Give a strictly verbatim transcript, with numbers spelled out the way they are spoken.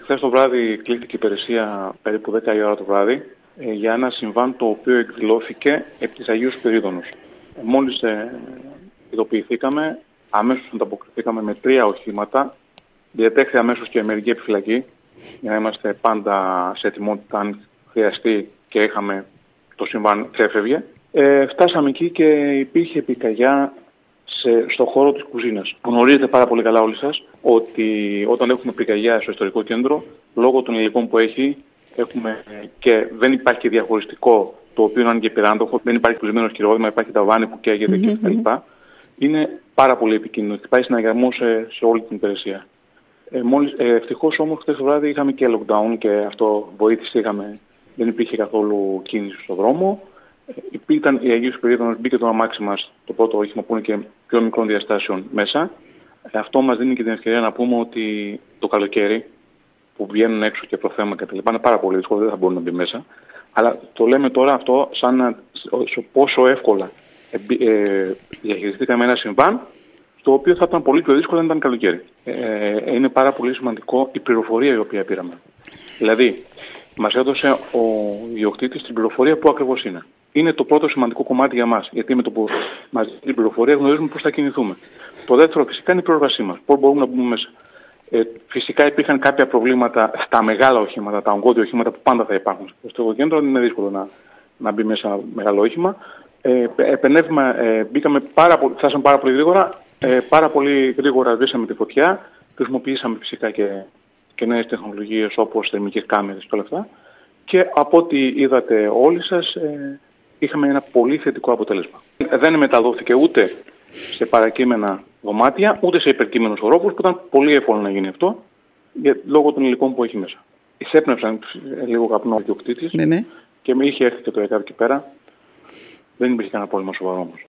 Χθες το βράδυ κλείθηκε η υπηρεσία περίπου δέκα η ώρα το βράδυ ε, για ένα συμβάν το οποίο εκδηλώθηκε επί της Αγίου Σπυρίδωνος. Ε, μόλις ε, ειδοποιηθήκαμε, αμέσως ανταποκριθήκαμε με τρία οχήματα. Διατέχθη αμέσως και μερική επιφυλακή για να είμαστε πάντα σε ετοιμότητα αν χρειαστεί και είχαμε το συμβάν ξέφευγε. Ε, φτάσαμε εκεί και υπήρχε πυρκαγιά σε, στο χώρο της κουζίνας. Γνωρίζετε πάρα πολύ καλά όλοι σας ότι όταν έχουμε πυρκαγιά στο ιστορικό κέντρο, λόγω των υλικών που έχει, έχουμε και δεν υπάρχει και διαχωριστικό το οποίο είναι και πυράντοχο, δεν υπάρχει κλεισμένο χειρόδημα, υπάρχει ταβάνι που καίγεται mm-hmm. κτλ. Είναι πάρα πολύ επικίνδυνο και πάει συναγερμό σε, σε όλη την υπηρεσία. Ε, μόλις, ε, ευτυχώς όμως χθες το βράδυ είχαμε και lockdown και αυτό βοήθησε, είχαμε, δεν υπήρχε καθόλου κίνηση στον δρόμο. Ε, ήταν η Αγίου Σπυρίδωνος, μπήκε το αμάξι μας, το πρώτο όχημα που είναι και πιο μικρών διαστάσεων μέσα. Ε, αυτό μας δίνει και την ευκαιρία να πούμε ότι το καλοκαίρι που βγαίνουν έξω και προθέμα και τα λοιπά είναι πάρα πολύ δύσκολο, δεν θα μπορούν να μπει μέσα. Αλλά το λέμε τώρα αυτό σαν να, πόσο εύκολα ε, ε, διαχειριστήκαμε ένα συμβάν, το οποίο θα ήταν πολύ πιο δύσκολο αν ήταν καλοκαίρι. Ε, είναι πάρα πολύ σημαντικό η πληροφορία η οποία πήραμε. Δηλαδή, μας έδωσε ο ιδιοκτήτης την πληροφορία που ακριβώς είναι. Είναι το πρώτο σημαντικό κομμάτι για μας, γιατί με το που μας δίνει την πληροφορία γνωρίζουμε πώς θα κινηθούμε. Το δεύτερο φυσικά είναι η προεργασία μας, πώς μπορούμε να μπούμε μέσα. Ε, φυσικά υπήρχαν κάποια προβλήματα στα μεγάλα οχήματα, τα ογκώδια οχήματα που πάντα θα υπάρχουν. Στο κέντρο είναι δύσκολο να, να μπει μέσα ένα μεγάλο όχημα. Ε, επενεύμα, ε, μπήκαμε πάρα πολύ, φτάσαμε πάρα πολύ γρήγορα. Ε, πάρα πολύ γρήγορα σβήσαμε τη φωτιά, χρησιμοποιήσαμε φυσικά και, και νέες τεχνολογίες όπως θερμικές κάμερες και όλα αυτά και από ό,τι είδατε όλοι σας ε, είχαμε ένα πολύ θετικό αποτέλεσμα. Δεν μεταδόθηκε ούτε σε παρακείμενα δωμάτια ούτε σε υπερκείμενους ορόφους που ήταν πολύ εύκολο να γίνει αυτό για, λόγω των υλικών που έχει μέσα. Εισέπνευσαν λίγο καπνό ο ιδιοκτήτης ναι, ναι. και με είχε έρθει και το ΕΚΑΒ εκεί πέρα. Δεν υπήρχε κανένα πρόβλημα σοβαρό όμως.